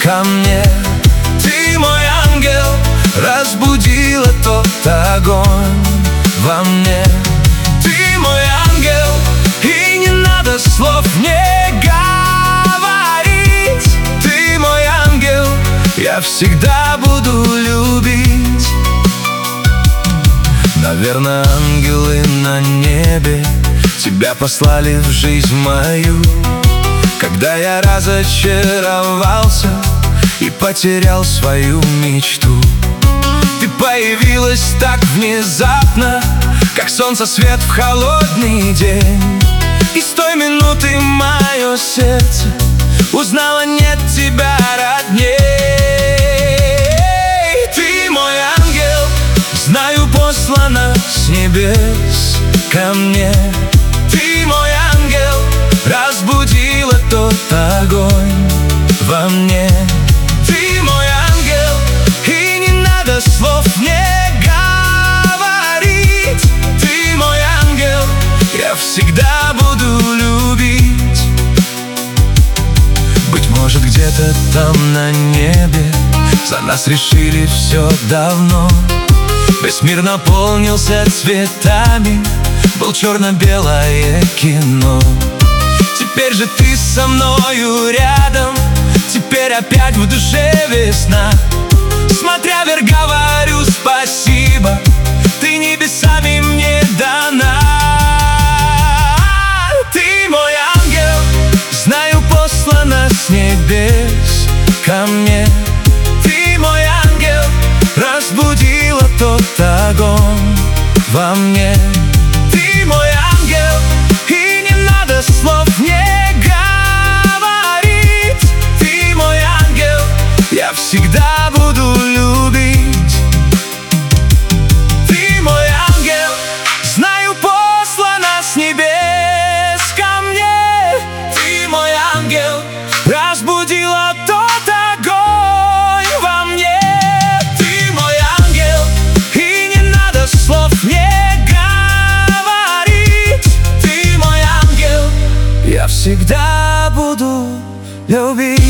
ко мне. Ты мой ангел, разбудила тот огонь во мне. Ты мой ангел, и не надо слов мне говорить. Ты мой ангел, я всегда буду любить. Наверное, ангелы на небе тебя послали в жизнь мою, когда я разочаровался и потерял свою мечту. Ты появилась так внезапно, как солнце свет в холодный день. И с той минуты мое сердце узнало: нет тебя родней. Ты мой ангел, знаю, послана с небес ко мне. Ты мой ангел, разбудила тот огонь во мне. Ты мой ангел, и не надо слов мне говорить. Ты мой ангел, я всегда буду любить. Быть может, где-то там на небе за нас решили все давно. Весь мир наполнился цветами, был черно-белое кино. Теперь же ты со мною рядом, теперь опять в душе весна. Смотря вверх, говорю спасибо, ты небесами мне дана. Ты мой ангел, знаю, послана с небес ко мне. Ты мой ангел, разбудила тот огонь во мне. Ты мой ангел, и не надо слов мне говорить. Ты мой ангел, я всегда буду любить. Ты мой ангел, знаю, послана с небес ко мне. Ты мой ангел, разбудила тот огонь во мне. Ты мой ангел, и не надо слов мне говорить. Ты мой ангел, я всегда буду любить.